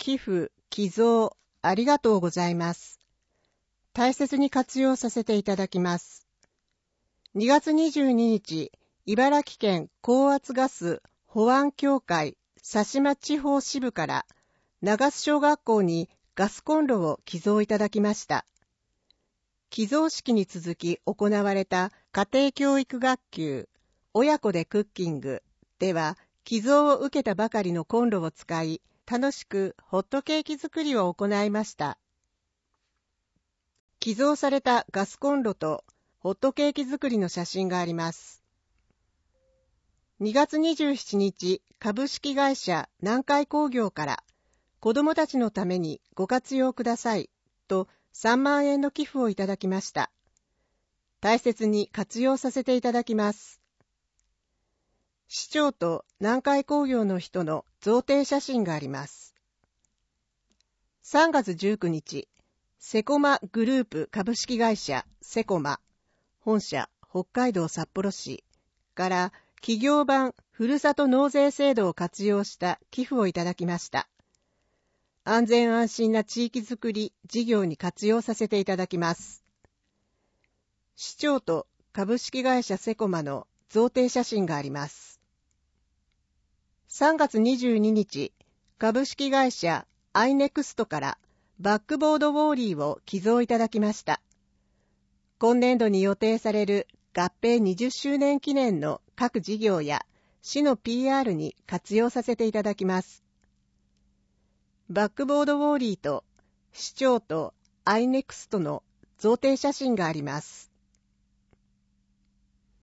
寄付、寄贈、ありがとうございます。大切に活用させていただきます。2月22日、茨城県高圧ガス保安協会佐島地方支部から長洲小学校にガスコンロを寄贈いただきました。寄贈式に続き行われた家庭教育学級親子でクッキングでは、寄贈を受けたばかりのコンロを使い、楽しくホットケーキ作りを行いました。寄贈されたガスコンロとホットケーキ作りの写真があります。2月27日、株式会社南海工業から子どもたちのためにご活用くださいと3万円の寄付をいただきました。大切に活用させていただきます。市長と南海工業の人の贈呈写真があります。3月19日、セコマグループ株式会社セコマ本社北海道札幌市から企業版ふるさと納税制度を活用した寄付をいただきました。安全安心な地域づくり事業に活用させていただきます。市長と株式会社セコマの贈呈写真があります。3月22日、株式会社アイネクストからバックボードウォーリーを寄贈いただきました。今年度に予定される合併20周年記念の各事業や市の PR に活用させていただきます。バックボードウォーリーと市長とアイネクストの贈呈写真があります。